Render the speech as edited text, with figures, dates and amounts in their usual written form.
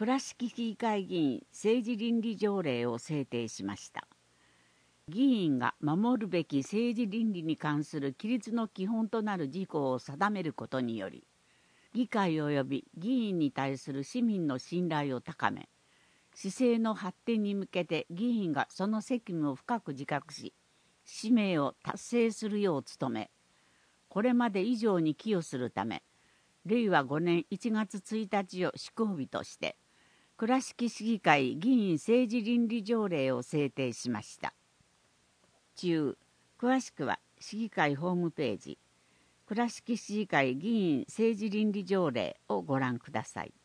倉敷市議会議員政治倫理条例を制定しました。議員が守るべき政治倫理に関する規律の基本となる事項を定めることにより、議会及び議員に対する市民の信頼を高め、市政の発展に向けて議員がその責務を深く自覚し、使命を達成するよう努め、これまで以上に寄与するため、令和5年1月1日を施行日として、倉敷市議会議員政治倫理条例を制定しました。詳しくは市議会ホームページ、倉敷市議会議員政治倫理条例をご覧ください。